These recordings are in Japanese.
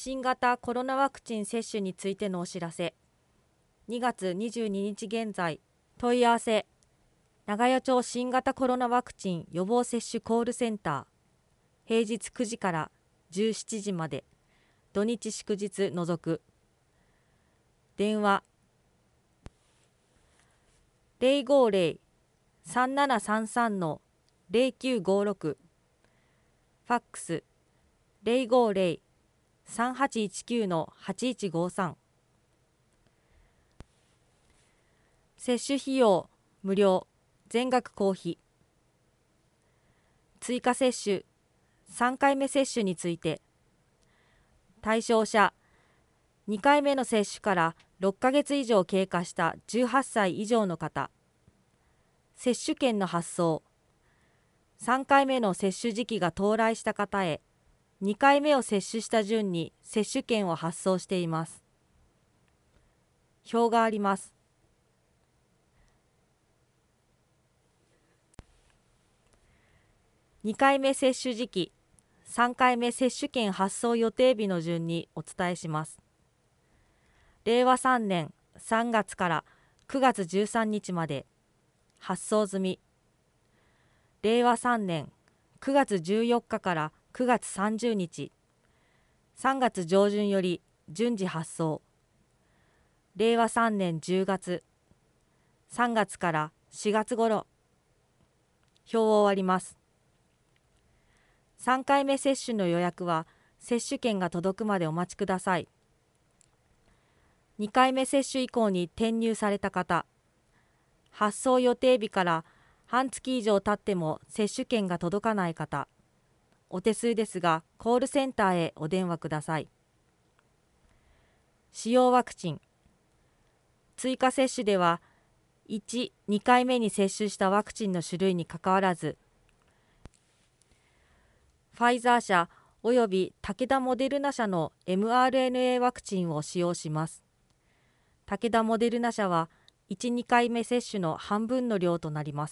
新型コロナワクチン接種についてのお知らせ。2月22日現在、問い合わせ、長与町新型コロナワクチン予防接種コールセンター、平日9時から17時まで、土日祝日除く。電話、050-3733-0956、ファックス、050-3819-8153。接種費用無料、全額公費。追加接種3回目接種について、対象者2回目の接種から6ヶ月以上経過した18歳以上の方、接種券の発送、3回目の接種時期が到来した方へ2回目を接種した順に接種券を発送しています。表があります。2回目接種時期、3回目接種券発送予定日の順にお伝えします。令和3年3月から9月13日まで発送済み。令和3年9月14日から9月30日、3月上旬より順次発送。令和3年10月、3月から4月頃、表を終わります。3回目接種の予約は接種券が届くまでお待ちください。2回目接種以降に転入された方、発送予定日から半月以上経っても接種券が届かない方、お手数ですがコールセンターへお電話ください。使用ワクチン。追加接種では1、2回目に接種したワクチンの種類にかかわらず、ファイザー社および武田モデルナ社の mRNA ワクチンを使用します。武田モデルナ社は1、2回目接種の半分の量となります。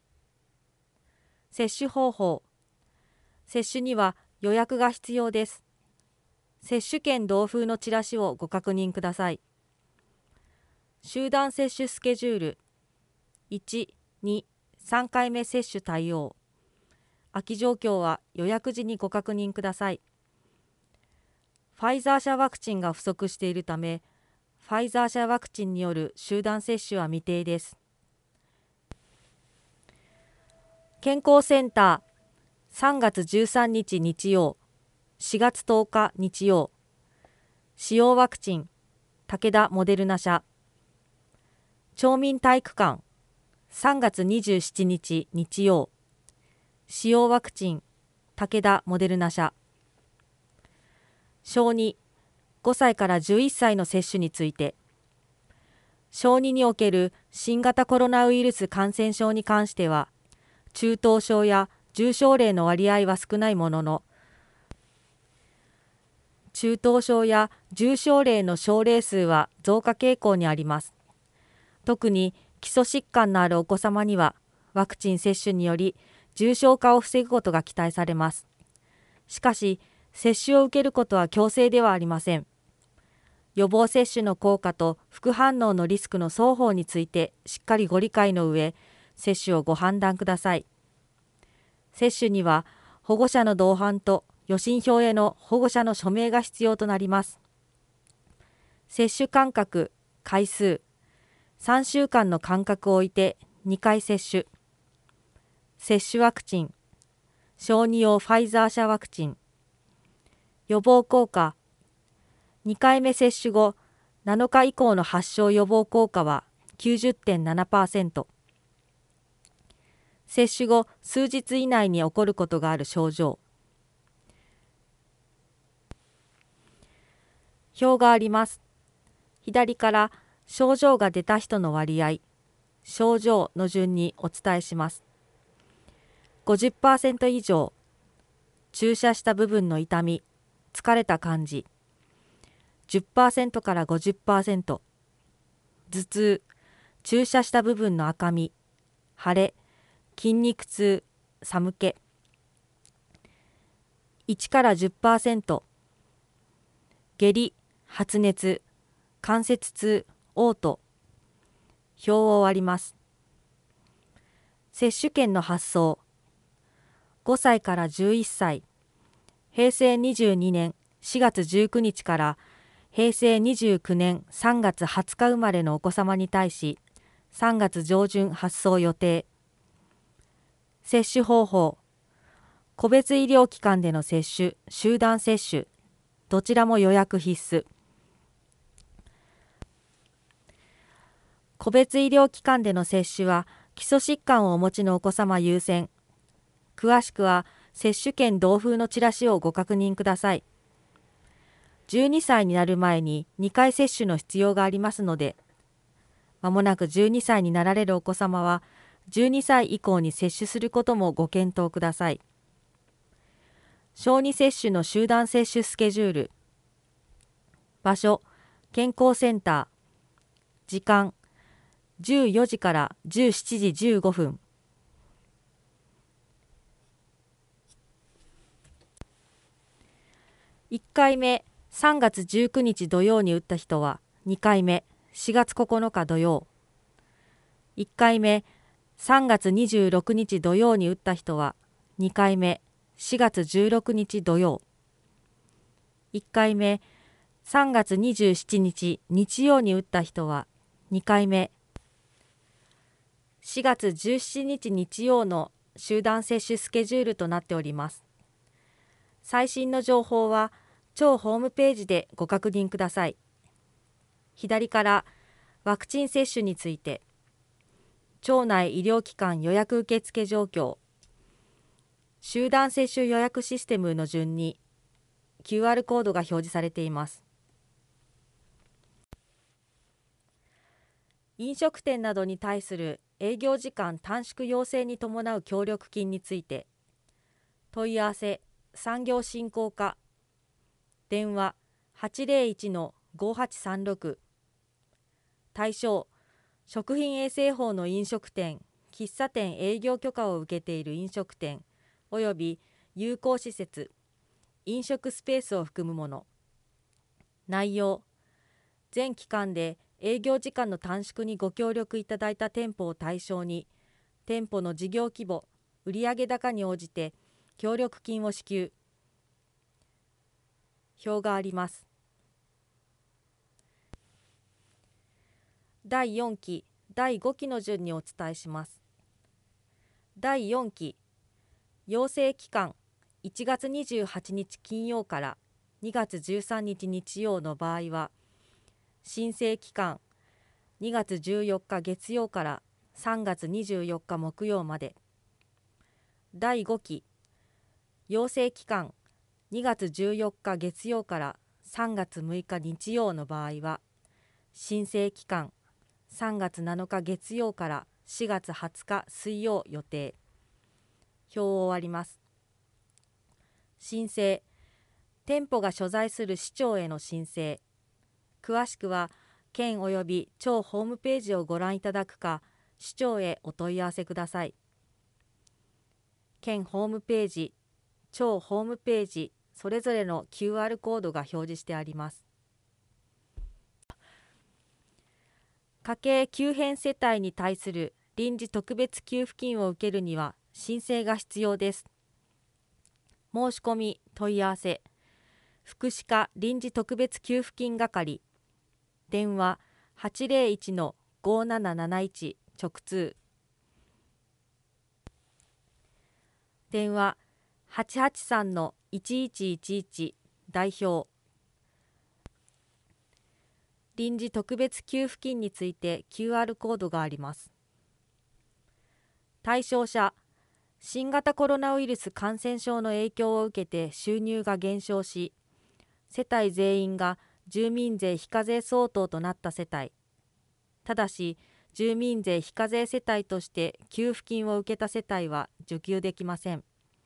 接種方法。接種には予約が必要です。接種券同封のチラシをご確認ください。集団接種スケジュール。1、2、3回目接種対応。空き状況は予約時にご確認ください。ファイザー社ワクチンが不足しているため、ファイザー社ワクチンによる集団接種は未定です。健康センター、3月13日日曜、4月10日日曜。使用ワクチン、武田モデルナ社。町民体育館、3月27日日曜。使用ワクチン、武田モデルナ社。小児、5歳から11歳の接種について、小児における新型コロナウイルス感染症に関しては、中等症や重症例の割合は少ないものの、中等症や重症例の症例数は増加傾向にあります。特に基礎疾患のあるお子様には、ワクチン接種により重症化を防ぐことが期待されます。しかし、接種を受けることは強制ではありません。予防接種の効果と副反応のリスクの双方についてしっかりご理解の上、接種をご判断ください。接種には保護者の同伴と予診票への保護者の署名が必要となります。接種間隔、回数、3週間の間隔を置いて2回接種。接種ワクチン、小児用ファイザー社ワクチン。予防効果、2回目接種後7日以降の発症予防効果は 90.7%。接種後数日以内に起こることがある症状。表があります。左から症状が出た人の割合、症状の順にお伝えします。50% 以上、注射した部分の痛み、疲れた感じ。10% から 50%、頭痛、注射した部分の赤み、腫れ、筋肉痛、寒気。1から 10%、 下痢、発熱、関節痛、嘔吐、表を割ります。接種券の発送。5歳から11歳、平成22年4月19日から平成29年3月20日生まれのお子様に対し、3月上旬発送予定。接種方法。個別医療機関での接種、集団接種、どちらも予約必須。個別医療機関での接種は、基礎疾患をお持ちのお子様優先。詳しくは、接種券同封のチラシをご確認ください。12歳になる前に2回接種の必要がありますので、まもなく12歳になられるお子様は、12歳以降に接種することもご検討ください。小児接種の集団接種スケジュール。場所、健康センター。時間、14時から17時15分。1回目、3月19日土曜に打った人は、2回目、4月9日土曜。1回目、3月26日土曜に打った人は、2回目、4月16日土曜。1回目、3月27日日曜に打った人は、2回目、4月17日日曜の集団接種スケジュールとなっております。最新の情報は、庁ホームページでご確認ください。左からワクチン接種について、庁内医療機関予約受付状況、集団接種予約システムの順に QR コードが表示されています。飲食店などに対する営業時間短縮要請に伴う協力金について、問い合わせ産業振興課、電話 801-5836、対象、食品衛生法の飲食店、喫茶店営業許可を受けている飲食店および有効施設、飲食スペースを含むもの。内容、全期間で営業時間の短縮にご協力いただいた店舗を対象に、店舗の事業規模、売上高に応じて協力金を支給。表があります。第4期、第5期の順にお伝えします。第4期、要請期間1月28日金曜から2月13日日曜の場合は、申請期間2月14日月曜から3月24日木曜まで。第5期、要請期間2月14日月曜から3月6日日曜の場合は、申請期間3月7日月曜から4月20日水曜予定。表を終わります。申請、店舗が所在する市町への申請。詳しくは県および庁ホームページをご覧いただくか、市長へお問い合わせください。県ホームページ、庁ホームページ、それぞれの QR コードが表示してあります。家計急変世帯に対する臨時特別給付金を受けるには申請が必要です。申し込み問い合わせ、福祉課臨時特別給付金係、電話 801-5771 直通、電話 883-1111 代表。臨時特別給付金について QR コードがあります。対象者、新型コロナウイルス感染症の影響を受けて収入が減少し、世帯全員が住民税非課税相当となった世帯。ただし、住民税非課税世帯として給付金を受けた世帯は受給できません。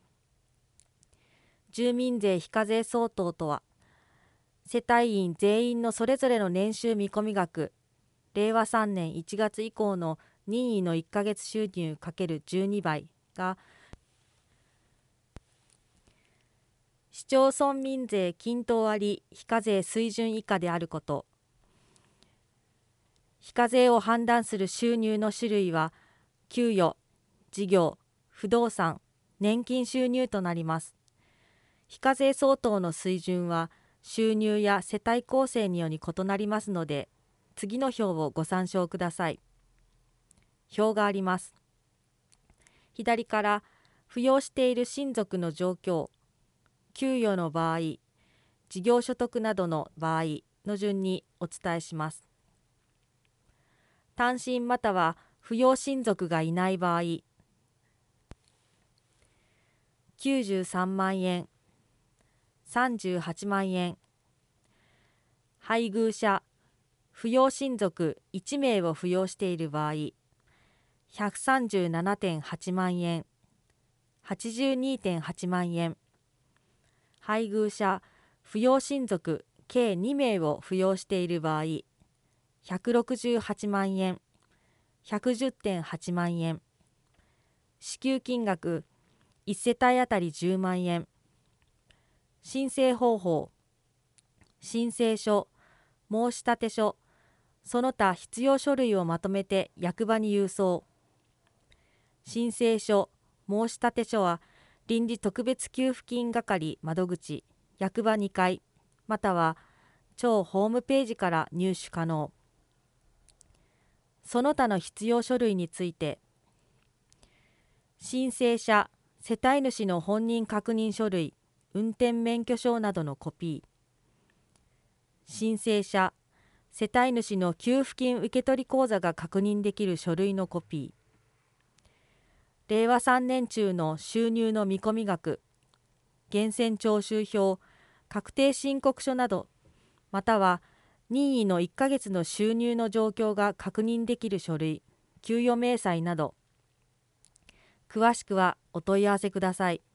住民税非課税相当とは、世帯員全員のそれぞれの年収見込み額、令和3年1月以降の任意の1ヶ月収入 ×12 倍が、 市町村民税均等割非課税水準以下であること。非課税を判断する収入の種類は、給与、事業、不動産、年金収入となります。非課税相当の水準は、収入や世帯構成により異なりますので、次の表をご参照ください。表があります。左から扶養している親族の状況、給与の場合、事業所得などの場合の順にお伝えします。単身または扶養親族がいない場合、93万円、38万円、配偶者、扶養親族1名を扶養している場合、137.8 万円、82.8 万円、配偶者、扶養親族計2名を扶養している場合、168万円、110.8 万円、支給金額1世帯あたり10万円、申請方法、申請書、申立書、その他必要書類をまとめて役場に郵送。申請書、申立書は臨時特別給付金係窓口、役場2階、または庁ホームページから入手可能。その他の必要書類について、申請者、世帯主の本人確認書類、運転免許証などのコピー。申請者、世帯主の給付金受取口座が確認できる書類のコピー。令和3年中の収入の見込み額、源泉徴収票、確定申告書など、または任意の1ヶ月の収入の状況が確認できる書類、給与明細など、詳しくはお問い合わせください。